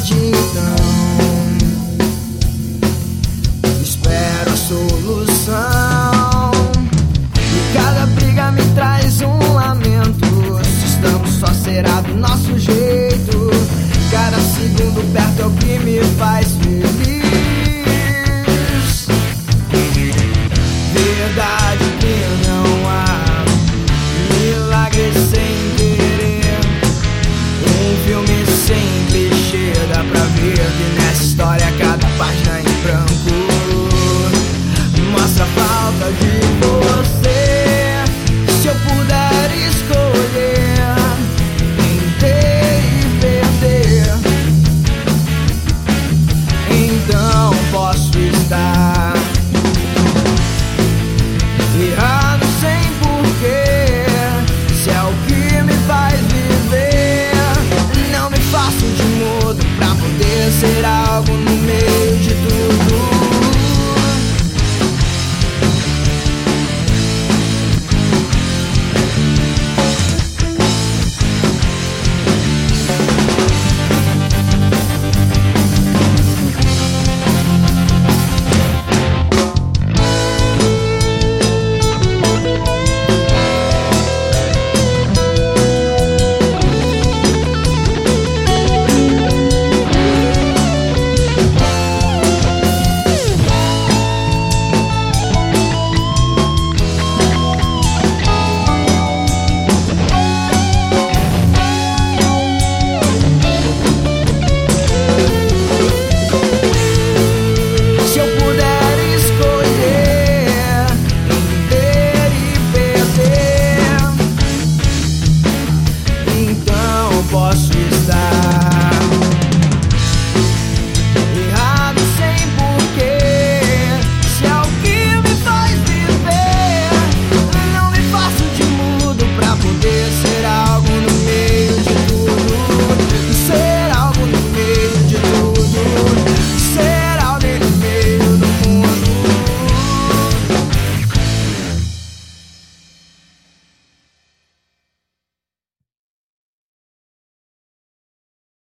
desde então espero a solução, e cada briga me traz um lamento. Se estamos só será do nosso jeito. Cada segundo perto é o que me faz feliz. Verdade que não há milagre sem querer. Um filme sem clichê, dá pra ver que nessa história cada página em branco mostra a falta de você. Se eu puder escolher entre e perder, então posso estar errado sem porquê. Se é o que me faz viver, não me faço de mudo pra poder ser algo no meio.